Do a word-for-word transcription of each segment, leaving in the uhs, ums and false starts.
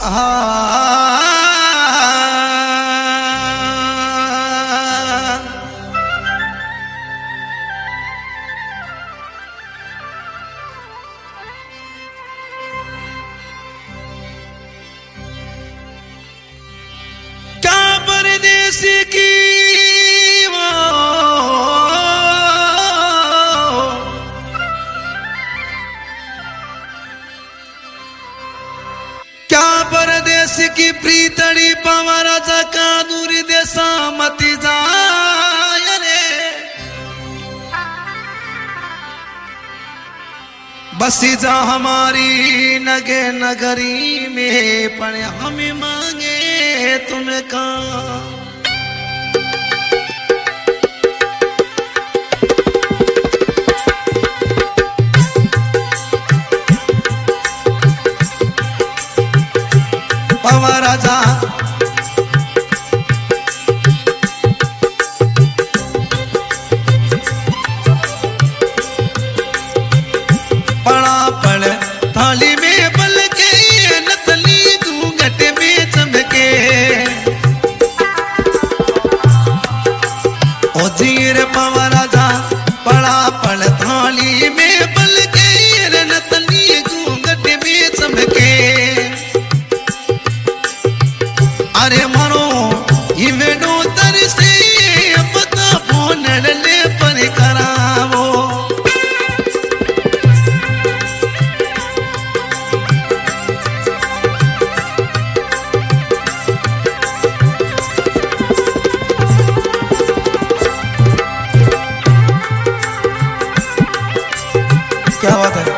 की प्रीतड़ी पवराचा का दूरी देसा मती जाय रे बसी जा हमारी नगे नगरी में पण हमें मांगे तुम्हें का राजा पड़ा पड़ थाली में बल के नतली घूंघट में चमके ओ जीर पवा राजा पड़ा पड़ थाली में बल के नतली घूंघट में चमके अरे मरो इवेडो तरसे पता फोन ले पर करावो क्या बात है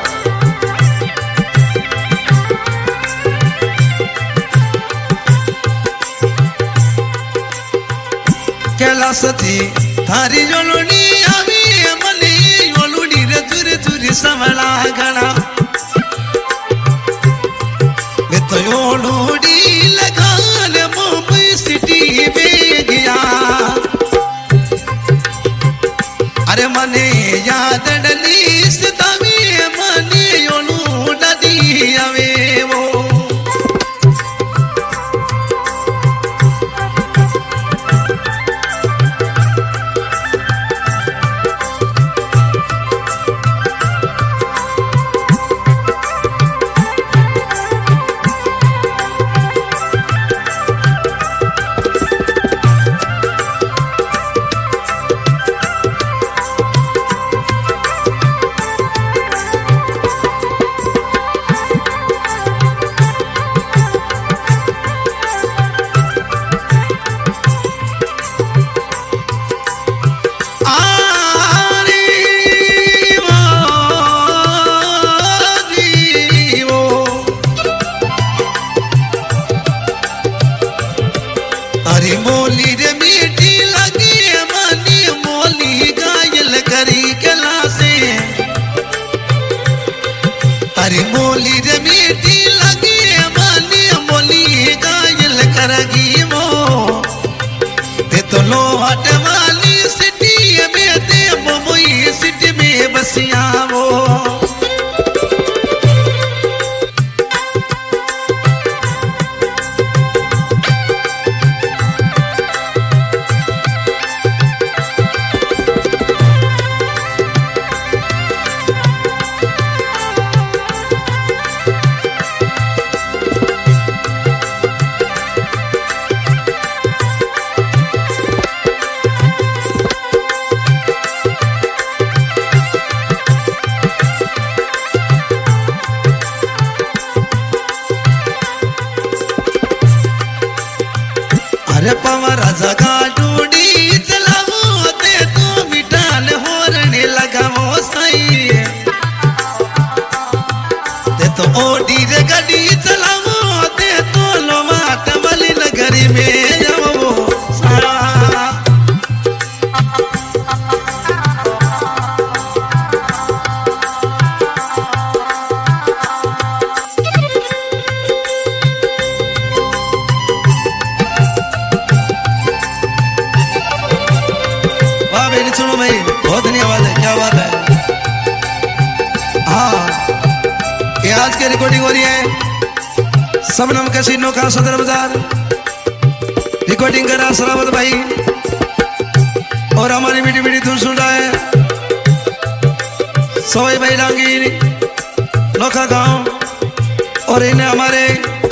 कैलाश थी थारी योलुनी आवी मनी योलुनी रे तुरी तुरी समला गणा मैं तो योलुनी लगान मुंबई सिटी में गया अरे मने याद डली सतावी मने योलु नदी आवे वो मोली रे मीठी लगी मनी मोली गायल करी गला से अरे मोली रे मीठी लगी मनी मोली गायल करगी वो ते तो लोहाट वाली सिटी में ते मुंबई सिटी में बसिया वो अरे पवा राजा का डूडी चलावो ते तो मिठान होरने लगावो सही ते तो ओडी रे गाड़ी चलावो ते तो लोमाट वाली नगरी में जावो सारा सुनो भाई बहुत धन्यवाद है क्या बात है हाँ ये आज की रिकॉर्डिंग हो रही है सबनम कैसीनो का सदर बाजार रिकॉर्डिंग करा सरावत भाई और हमारी मीठी मीठी धुन सुन रहा है सोई भाई डांगी नोखा गांव और इन्हें हमारे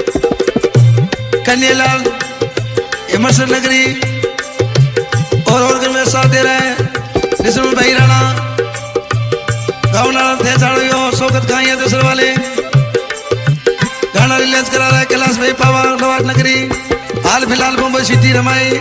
कन्यालाल इमरसन नगरी और और में साथ दे रहे हैं रिसम भाई राणा गाँव नारा थे चाड़ो सोगत खाई है दूसरे वाले गाना रिलीज करा रहा है कैलाश भाई पावा नवाज नगरी हाल फिलहाल मुंबई सिटी रमाई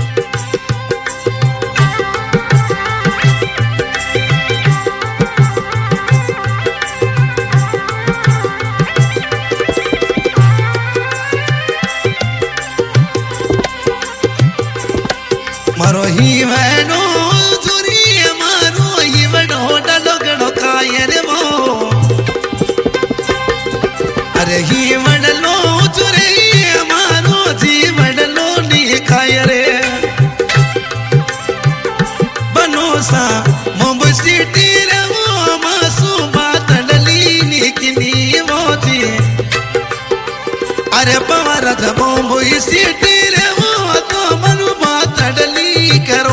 मारो ही वैनो जुरी मारो ही वडो डलो गडो काय रे मो अरे ही वडलो जुरे मारो जी वडलो नी काय रे बनोसा मुंबई सिटी रे वो मासू बात डली नी किनी मोजी अरे पवार द मुंबई सिटी रे वो तो मनु बात डली करो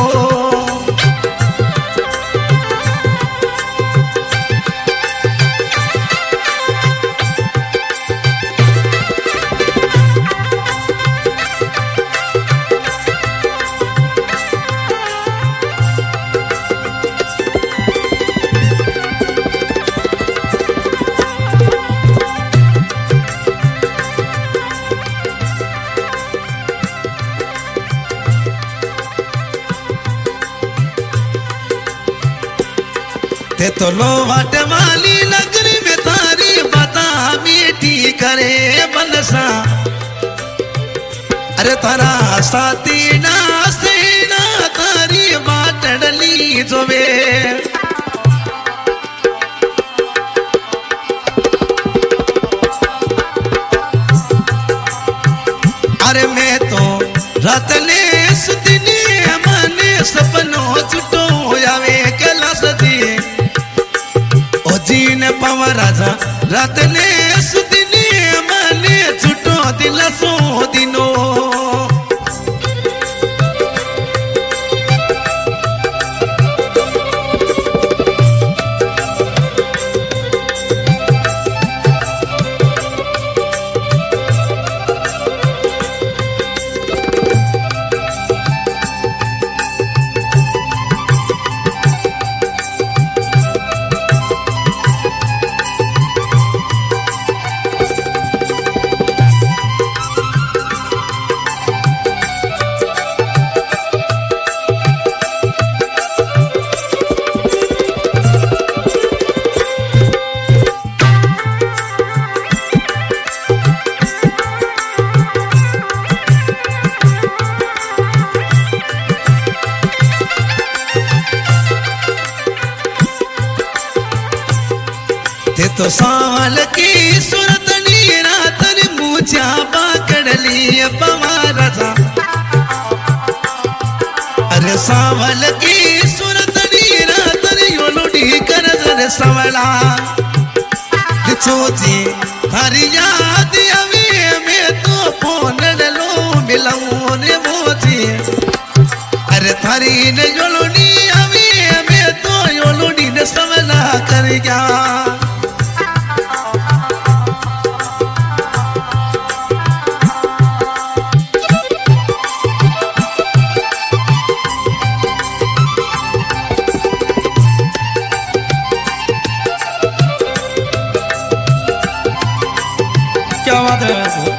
ते तो लो वाटे वाली नगरी में तारी बता मीठी करे बनसा अरे तारा साथी ना सेना तारी बात डली जोवे अरे मैं तो रात ने सुतनी मने सपनों छुटो आवे कैलाश दी जीन पव राजा रात ने सुदिनी मने छुटो दिल सो दिनो तो साल की सूरत नी रातन मुझा पकड़ली पवारा था अरे सावल की सूरत नी रातन योलुडी कर जर सवला छोची थारी याद अवे में तो फोन लो मिलाऊं ने मोची अरे थारी ने योलुडी अवे में तो योलुडी ने सवला कर गया क्या बात है।